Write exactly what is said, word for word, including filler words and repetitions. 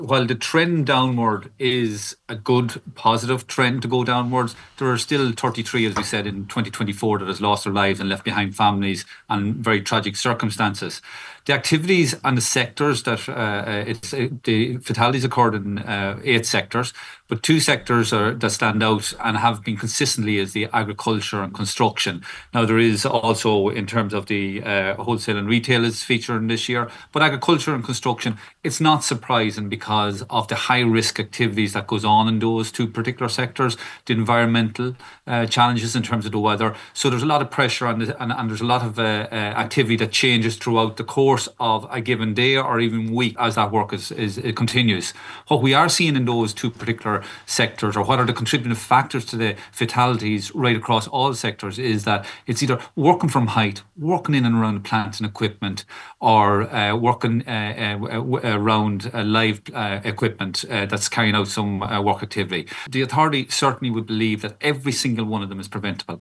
While the trend downward is a good, positive trend to go downwards, there are still thirty-three, as we said, in twenty twenty-four that has lost their lives and left behind families and very tragic circumstances. The activities and the sectors that uh, uh, it's uh, the fatalities occurred in uh, eight sectors, but two sectors are that stand out and have been consistently is the agriculture and construction. Now there is also in terms of the uh, wholesale and retail is featuring this year, but agriculture and construction, it's not surprising because of the high risk activities that goes on in those two particular sectors, the environmental uh, challenges in terms of the weather. So there's a lot of pressure on the, and, and there's a lot of uh, uh, activity that changes throughout the course of a given day or even week as that work is, is it continues. What we are seeing in those two particular sectors, or what are the contributing factors to the fatalities right across all sectors, is that it's either working from height, working in and around plants and equipment, or uh, working uh, uh, around uh, live uh, equipment uh, that's carrying out some uh, work activity. The authority certainly would believe that every single one of them is preventable.